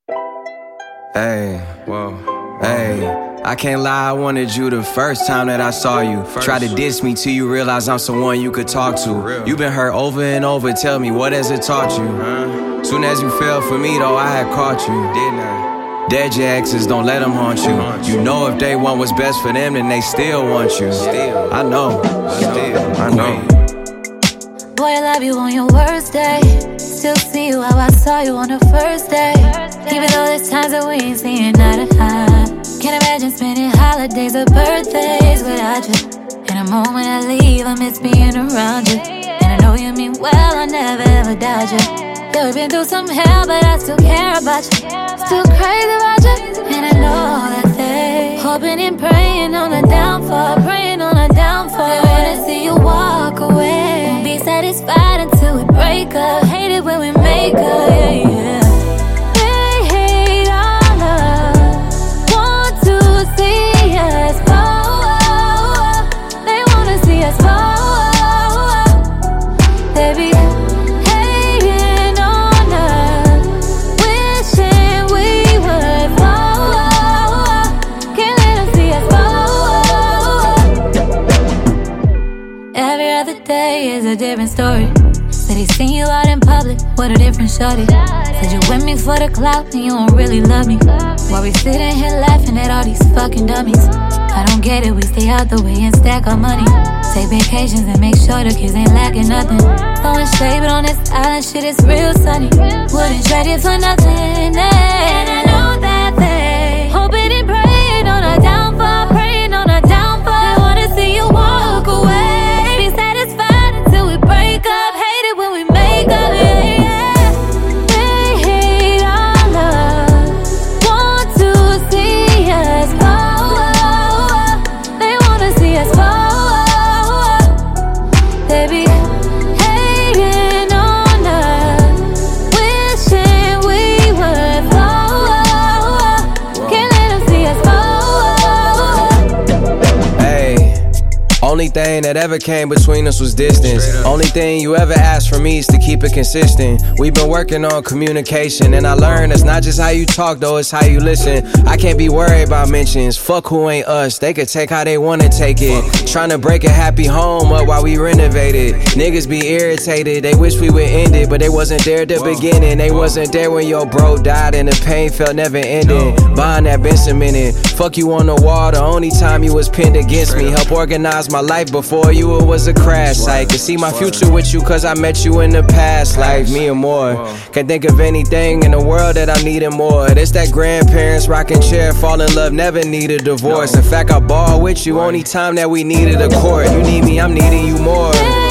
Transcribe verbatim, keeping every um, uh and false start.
Hey, whoa, hey, I can't lie, I wanted you the first time that I saw you. First. Try to diss me till you realize I'm someone you could talk to. You been hurt over and over, tell me, what has it taught you? Huh? Soon as you fell for me though, I had caught you. Didn't I? Dead your exes, don't let them haunt you. haunt you. You know if they want what's best for them, then they still want you. Still. I know, still, I know. Boy, I love you on your worst day. Still see you how I saw you on the first day. Even though there's times that we ain't seeing eye to eye. Can't imagine spending holidays or birthdays without you. And the moment I leave, I miss being around you. And I know you mean well, I never ever doubt you. Yeah, we've been through some hell, but I still care about you. Still crazy about you. And I know that they hoping and praying on a downfall, praying on a downfall. They wanna see you walk away. Won't be satisfied until we break up. Hate it when we make up, yeah, yeah. They hate our love, want to see us fall. They wanna see us fall. They be hating on us, wishing we would fall. Can't let them see us fall. Every other day is a different story. Said he seen you out in public with a different shorty. Said you with me for the clout and you don't really love me. While we sitting here laughing at all these fucking dummies. I don't get it, we stay out the way and stack our money. Take vacations and make sure the kids ain't lacking nothing. Throwing shade, but on this island shit is real sunny. Wouldn't trade it for nothing, eh? And I know that they hoping and praying on a downfall, praying on a downfall. They wanna see you walk away. Be satisfied until we break up. Hate it when we make up, yeah, yeah. They hate our love, want to see us fall. They wanna see us fall. They be hating on us, wishing we would fall. Can't let them see us fall. Hey, only thing that ever came between us was distance. Only thing you ever asked from me is to keep it consistent. We've been working on communication, and I learned it's not just how you talk though, it's how you listen. I can't be worried about mentions, fuck who ain't us. They could take how they wanna take it. Trying to break a happy home up while we renovated. Niggas be irritated, they wish we would end it, but they wasn't there at the beginning. They wasn't there when your bro died and the pain felt never ending. Bond that been cemented. Fuck you on the wall, the only time you was pinned against me. Help organize my life before you, it was a crash site. Could see my future with you cause I met you in the past life, me and more. Can't think of anything in the world that I'm needing more. It's that grandparents rocking chair, fall in love, never need a divorce. In fact, I ball with you only time that we needed a court. You need me, I'm needing you more.